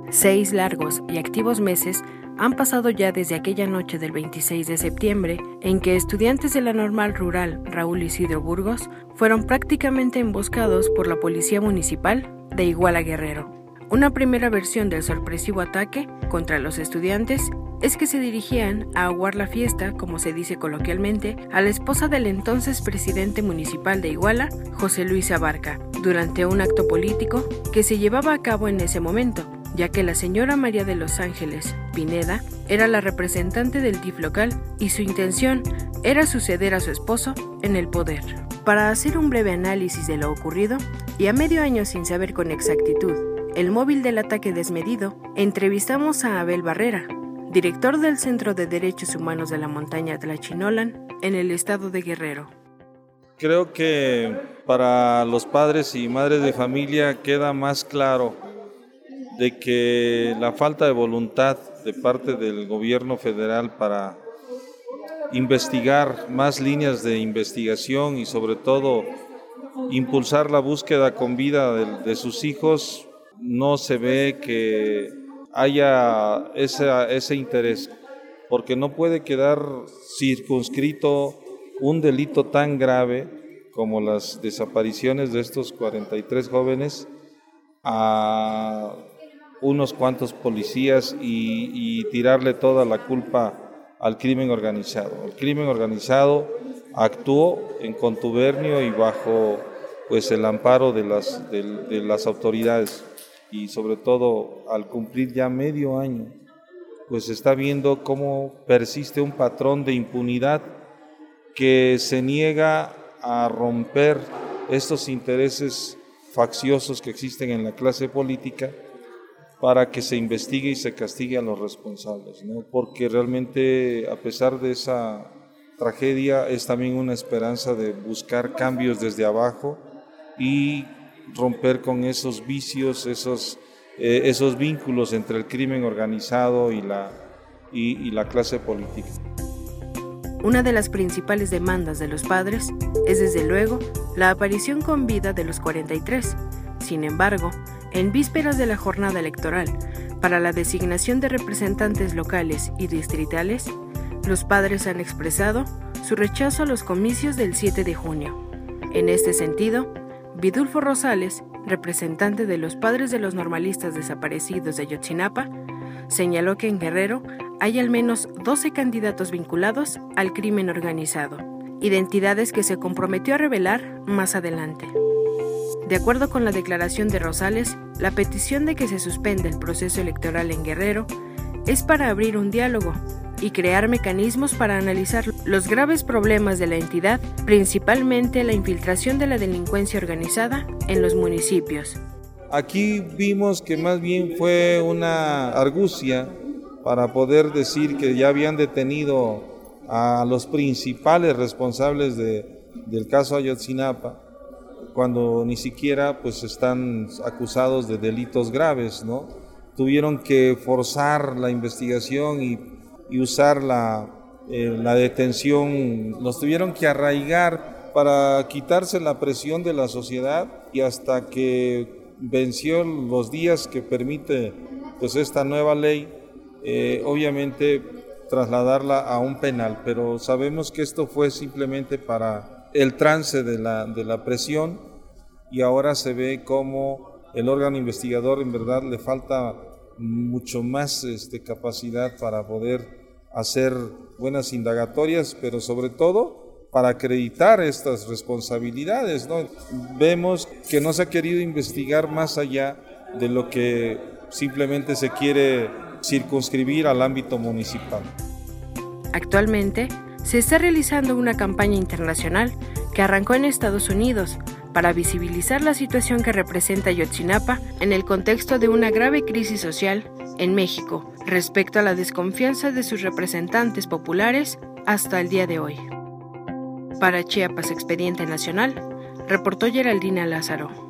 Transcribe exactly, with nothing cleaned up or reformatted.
Seis largos y activos meses han pasado ya desde aquella noche del veintiséis de septiembre en que estudiantes de la Normal Rural Raúl Isidro Burgos fueron prácticamente emboscados por la Policía Municipal de Iguala Guerrero. Una primera versión del sorpresivo ataque contra los estudiantes es que se dirigían a aguar la fiesta, como se dice coloquialmente, a la esposa del entonces presidente municipal de Iguala, José Luis Abarca, durante un acto político que se llevaba a cabo en ese momento, ya que la señora María de los Ángeles Pineda era la representante del D I F local y su intención era suceder a su esposo en el poder. Para hacer un breve análisis de lo ocurrido, y a medio año sin saber con exactitud el móvil del ataque desmedido, entrevistamos a Abel Barrera, director del Centro de Derechos Humanos de la Montaña Tlachinolan, en el estado de Guerrero. Creo que para los padres y madres de familia queda más claro de que la falta de voluntad de parte del gobierno federal para investigar más líneas de investigación y sobre todo impulsar la búsqueda con vida de, de sus hijos, no se ve que haya ese, ese interés, porque no puede quedar circunscrito un delito tan grave como las desapariciones de estos cuarenta y tres jóvenes a unos cuantos policías y, y tirarle toda la culpa al crimen organizado. El crimen organizado actuó en contubernio y bajo pues el amparo de las, de, de las autoridades, y sobre todo al cumplir ya medio año, pues se está viendo cómo persiste un patrón de impunidad que se niega a romper estos intereses facciosos que existen en la clase política para que se investigue y se castigue a los responsables, ¿no? Porque realmente, a pesar de esa tragedia, es también una esperanza de buscar cambios desde abajo y romper con esos vicios, esos, eh, esos vínculos entre el crimen organizado y la, y, y la clase política. Una de las principales demandas de los padres es, desde luego, la aparición con vida de los cuarenta y tres. Sin embargo, en vísperas de la jornada electoral para la designación de representantes locales y distritales, los padres han expresado su rechazo a los comicios del siete de junio. En este sentido, Vidulfo Rosales, representante de los padres de los normalistas desaparecidos de Ayotzinapa, señaló que en Guerrero hay al menos doce candidatos vinculados al crimen organizado, identidades que se comprometió a revelar más adelante. De acuerdo con la declaración de Rosales, la petición de que se suspenda el proceso electoral en Guerrero es para abrir un diálogo y crear mecanismos para analizar los graves problemas de la entidad, principalmente la infiltración de la delincuencia organizada en los municipios. Aquí vimos que más bien fue una argucia para poder decir que ya habían detenido a los principales responsables de, del caso Ayotzinapa, cuando ni siquiera pues están acusados de delitos graves, ¿no? Tuvieron que forzar la investigación y y usar la, eh, la detención, los tuvieron que arraigar para quitarse la presión de la sociedad, y hasta que venció los días que permite pues esta nueva ley, eh, obviamente trasladarla a un penal, pero sabemos que esto fue simplemente para el trance de la, de la presión, y ahora se ve como el órgano investigador en verdad le falta mucho más este, capacidad para poder hacer buenas indagatorias, pero sobre todo para acreditar estas responsabilidades, ¿no? Vemos que no se ha querido investigar más allá de lo que simplemente se quiere circunscribir al ámbito municipal. Actualmente se está realizando una campaña internacional que arrancó en Estados Unidos para visibilizar la situación que representa Ayotzinapa en el contexto de una grave crisis social en México respecto a la desconfianza de sus representantes populares hasta el día de hoy. Para Chiapas Expediente Nacional, reportó Geraldina Lázaro.